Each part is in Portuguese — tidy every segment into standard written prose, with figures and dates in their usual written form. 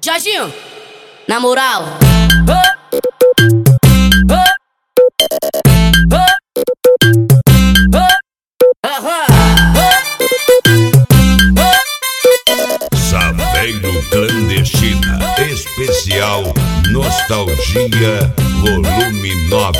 Jorginho, na moral. Saveiro Clandestina, especial Nostalgia, volume 9.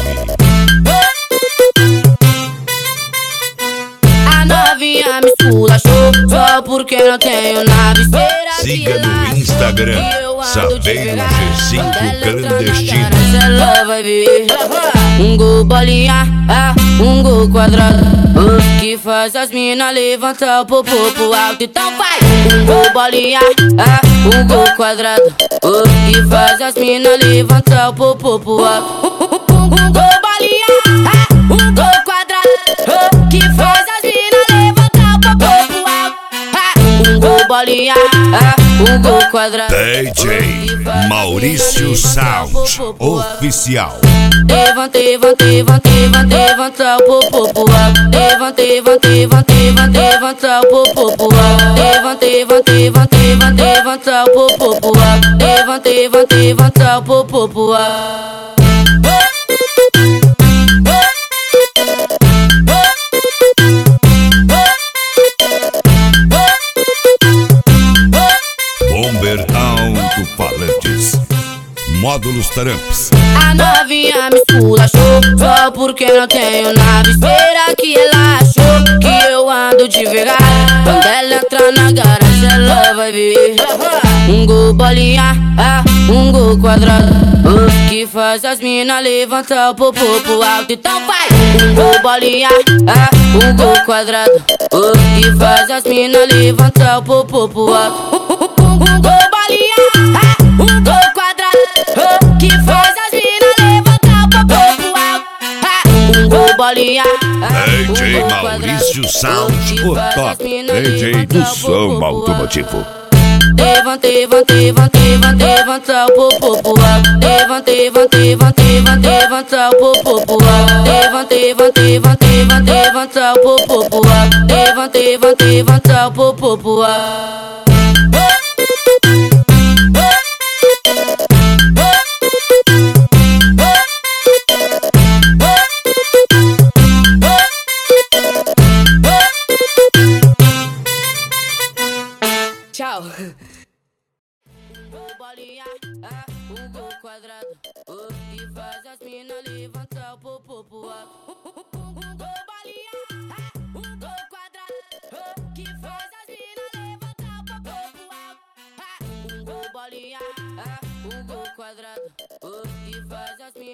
A novinha me esculachou só porque não tenho nave. Siga no Instagram, Saveiro G5 Clandestina. Ela vai ver um gol bolinha, um gol quadrado, que faz as mina levantar o popô pro alto. Então vai! Um gol bolinha, um gol quadrado, que faz as mina levantar o popô pro alto. Um gol bolinha, um gol quadrado, que faz as mina levantar o popô pro alto. Um gol bolinha, um gol quadrado. DJ Maurício Sound Oficial. Levanta o popô pro alto. Levanta o popô pro alto. Levanta o popô pro alto. Levanta o popô pro alto. Bomber Alto-Falantes, Módulos Taramps. A novinha me esculachou só porque não tenho nave. Será que ela achou que eu ando de verdade? Quando ela entrar na garagem ela vai ver um gol bolinha, um gol quadrado, que faz as mina levantar o popô pro alto. Então vai! Um gol bolinha, um gol quadrado, que faz as mina levantar o popô pro alto. Um gol bolinha, um gol quadrado, que faz as mina levantar o popô pro alto. Um gol bolinha, DJ Maurício Sound, o top DJ do som automotivo. Levanta o popô pro alto. Levanta o popô pro alto. Levanta o popô pro alto. Levanta o popô pro alto. Tchau. Um gol bolinha, um gol quadrado, que faz as mina levantar o popô pro alto. Um gol bolinha, um gol quadrado, que faz as mina levantar o popô pro alto. Um gol bolinha, um gol quadrado, que faz as mina